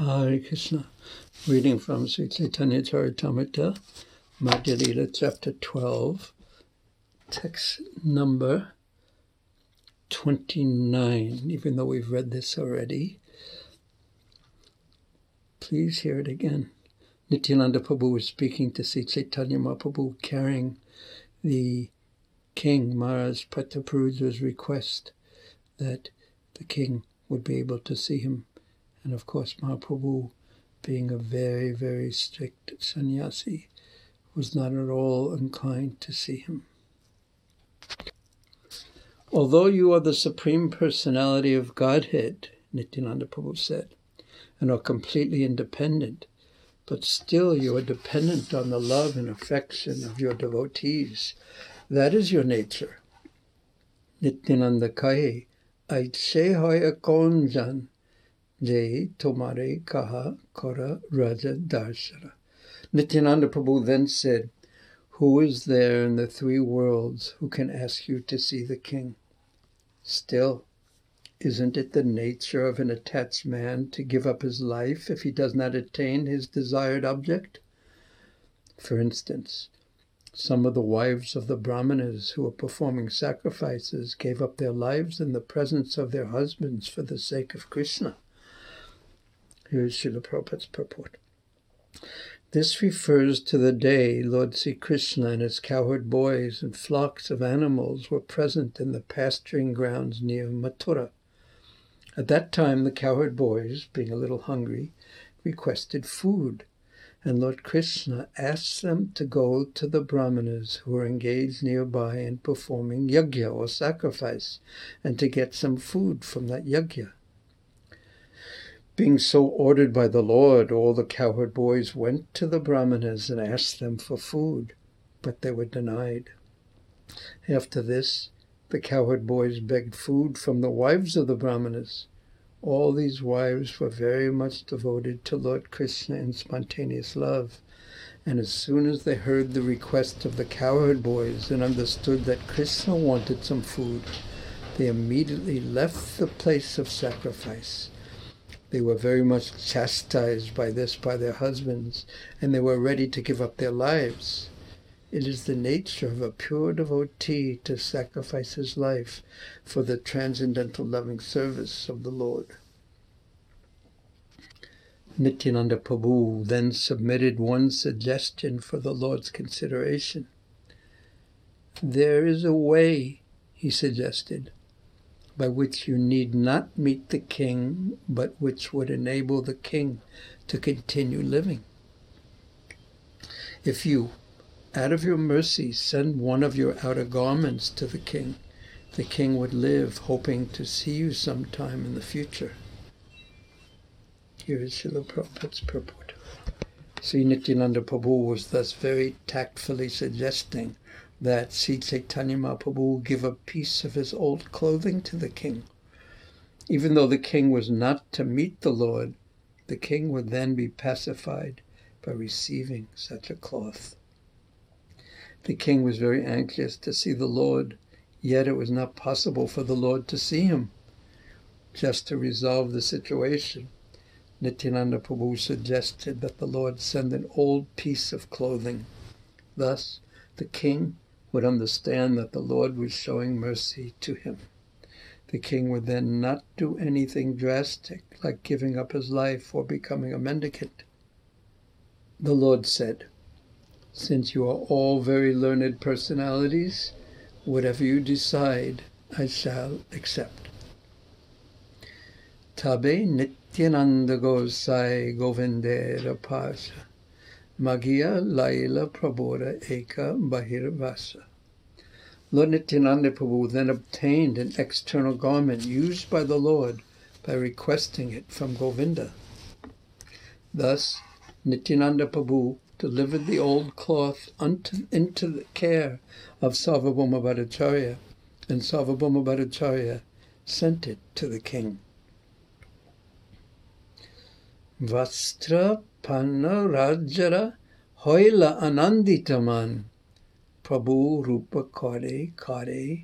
Hare Krishna. Reading from Sri Chaitanya Charitamrita, Madhya Lila, chapter 12, text number 29. Even though we've read this already, please hear it again. Nityananda Prabhu was speaking to Sri Chaitanya Mahaprabhu, carrying the king, Maharaj Prataparudра's request that the king would be able to see him. And of course, Mahaprabhu, being a very, very strict sannyasi, was not at all inclined to see him. Although you are the Supreme Personality of Godhead, Nityananda Prabhu said, and are completely independent, but still you are dependent on the love and affection of your devotees. That is your nature. Nityananda kahe, aise hoya kaun jan, je tomare kaha kora raja darshana. Nityananda Prabhu then said, who is there in the three worlds who can ask you to see the king? Still, isn't it the nature of an attached man to give up his life if he does not attain his desired object? For instance, some of the wives of the Brahmanas who were performing sacrifices gave up their lives in the presence of their husbands for the sake of Krishna. Here is Srila Prabhupada's purport. This refers to the day Lord Sri Krishna and his cowherd boys and flocks of animals were present in the pasturing grounds near Mathura. At that time, the cowherd boys, being a little hungry, requested food, and Lord Krishna asked them to go to the Brahmanas who were engaged nearby in performing yajna or sacrifice, and to get some food from that yajna. Being so ordered by the Lord, all the cowherd boys went to the Brahmanas and asked them for food, but they were denied. After this, the cowherd boys begged food from the wives of the Brahmanas. All these wives were very much devoted to Lord Krishna in spontaneous love, and as soon as they heard the request of the cowherd boys and understood that Krishna wanted some food, they immediately left the place of sacrifice. They were very much chastised by this by their husbands, and they were ready to give up their lives. It is the nature of a pure devotee to sacrifice his life for the transcendental loving service of the Lord. Nityananda Prabhu then submitted one suggestion for the Lord's consideration. There is a way, he suggested, by which you need not meet the king, but which would enable the king to continue living. If you, out of your mercy, send one of your outer garments to the king would live, hoping to see you sometime in the future. Here is Srila Prabhupada's purport. Sri Nityananda Prabhu was thus very tactfully suggesting that Sri Chaitanya Mahaprabhu give a piece of his old clothing to the king. Even though the king was not to meet the Lord, the king would then be pacified by receiving such a cloth. The king was very anxious to see the Lord, yet it was not possible for the Lord to see him. Just to resolve the situation, Nityananda Prabhu suggested that the Lord send an old piece of clothing. Thus, the king would understand that the Lord was showing mercy to him. The king would then not do anything drastic, like giving up his life or becoming a mendicant. The Lord said, since you are all very learned personalities, whatever you decide, I shall accept. Tabe Nityananda Gosai Govindera Pasha Magya Laila Prabodha Eka Bahirvasa. Lord Nityananda Prabhu then obtained an external garment used by the Lord by requesting it from Govinda. Thus, Nityananda Prabhu delivered the old cloth into the care of Sarvabhauma Bhattacharya, and Sarvabhauma Bhattacharya sent it to the king. Vastra Panna Rajara Hoila Ananditaman Prabhu Rupa Kare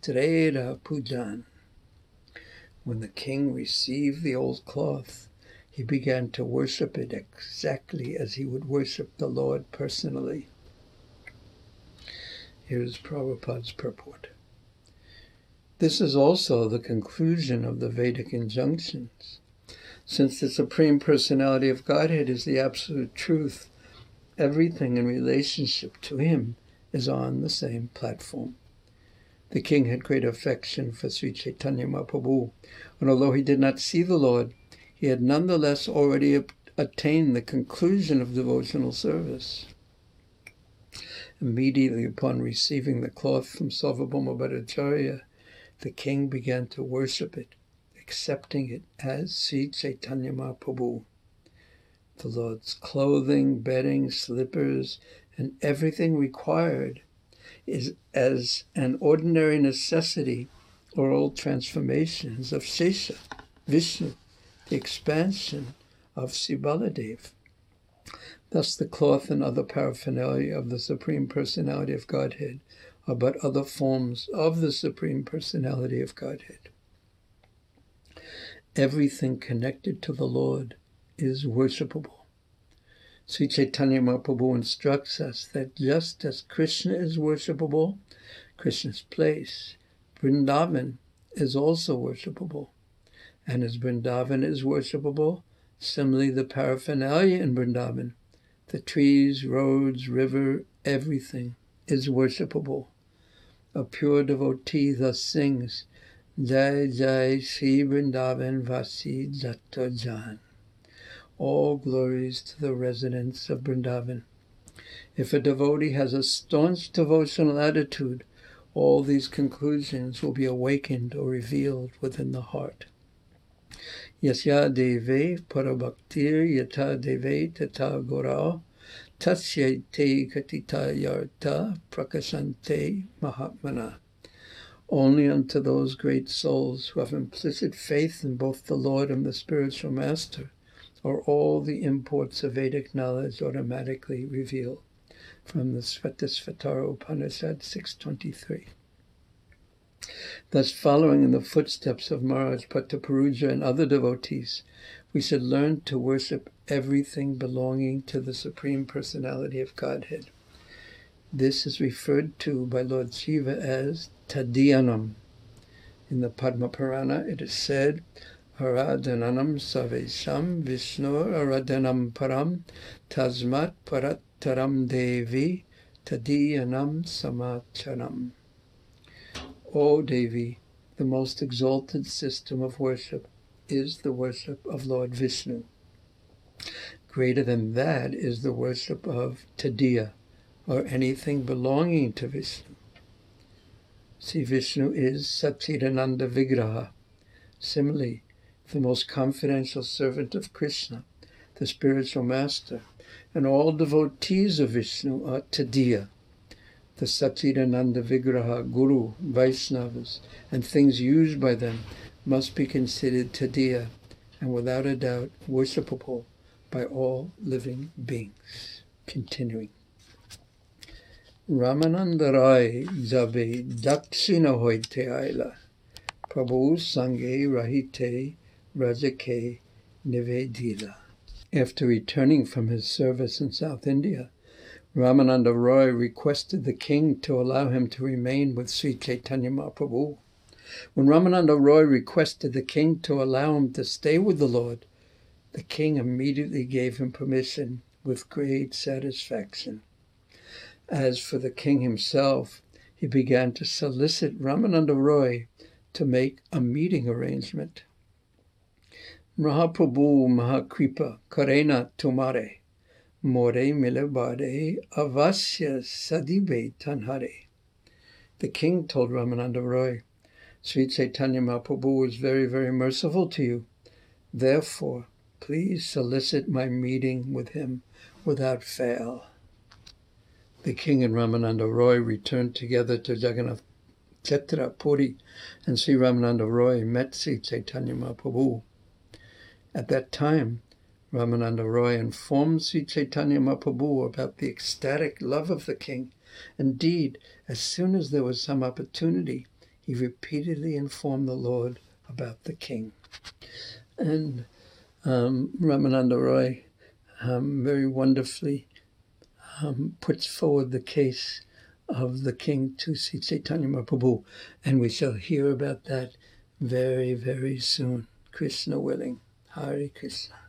Vastrera Pujan. When the king received the old cloth, he began to worship it exactly as he would worship the Lord personally. Here's Prabhupada's purport. This is also the conclusion of the Vedic injunctions. Since the Supreme Personality of Godhead is the absolute truth, everything in relationship to him is on the same platform. The king had great affection for Sri Chaitanya Mahaprabhu, and although he did not see the Lord, he had nonetheless already attained the conclusion of devotional service. Immediately upon receiving the cloth from Sarvabhauma Bhattacharya, the king began to worship it, accepting it as Sri Chaitanya Mahaprabhu. The Lord's clothing, bedding, slippers, and everything required is as an ordinary necessity or all transformations of Shesha, Vishnu, the expansion of Sri Baladev. Thus the cloth and other paraphernalia of the Supreme Personality of Godhead are but other forms of the Supreme Personality of Godhead. Everything connected to the Lord is worshipable. Sri Chaitanya Mahaprabhu instructs us that just as Krishna is worshipable, Krishna's place, Vrindavan, is also worshipable. And as Vrindavan is worshipable, similarly the paraphernalia in Vrindavan, the trees, roads, river, everything is worshipable. A pure devotee thus sings, Jai Jai Sri Vrindavan Vasi Jato Jan. All glories to the residents of Vrindavan. If a devotee has a staunch devotional attitude, all these conclusions will be awakened or revealed within the heart. Yasya deve parabhaktir yata deve tata gora tasya te katita yarta prakashante mahatmana. Only unto those great souls who have implicit faith in both the Lord and the spiritual master are all the imports of Vedic knowledge automatically revealed. From the Svetasvatara Upanishad 6.23. Thus, following in the footsteps of Maharaj Bhattaparuja and other devotees, we should learn to worship everything belonging to the Supreme Personality of Godhead. This is referred to by Lord Shiva as Tadhyanam. In the Padma Purana it is said, Aradhananam Savesham Vishnu Aradhanam Param Tasmat Parattaram Devi Tadhyanam Samacharam. O Devi, the most exalted system of worship is the worship of Lord Vishnu. Greater than that is the worship of Tadiya, or anything belonging to Vishnu. See, Vishnu is Satchidananda Vigraha. Similarly, the most confidential servant of Krishna, the spiritual master, and all devotees of Vishnu are Tadiya. The Satchidananda Vigraha, Guru, Vaishnavas, and things used by them must be considered Tadiya, and without a doubt worshipable by all living beings. Continuing. Ramananda Rai Jabe Dakshina Hoite Aila Prabhu Sange Rahite Rajake Nivedila. After returning from his service in South India, Ramananda Roy requested the king to allow him to remain with Sri Chaitanya Mahaprabhu. When Ramananda Roy requested the king to allow him to stay with the Lord, the king immediately gave him permission with great satisfaction. As for the king himself, he began to solicit Ramananda Roy to make a meeting arrangement. Mahaprabhu Mahakripa Karena Tumare More Milabade Avasya Sadibe Tanhare. The king told Ramananda Roy, Sri Chaitanya Mahaprabhu is very, very merciful to you. Therefore, please solicit my meeting with him without fail. The king and Ramananda Roy returned together to Jagannath Kshetra Puri, and Sri Ramananda Roy met Sri Chaitanya Mahaprabhu. At that time, Ramananda Roy informed Sri Chaitanya Mahaprabhu about the ecstatic love of the king. Indeed, as soon as there was some opportunity, he repeatedly informed the Lord about the king. And Ramananda Roy very wonderfully puts forward the case of the king to Sri Chaitanya Mahaprabhu, and we shall hear about that very, very soon. Krishna willing. Hare Krishna.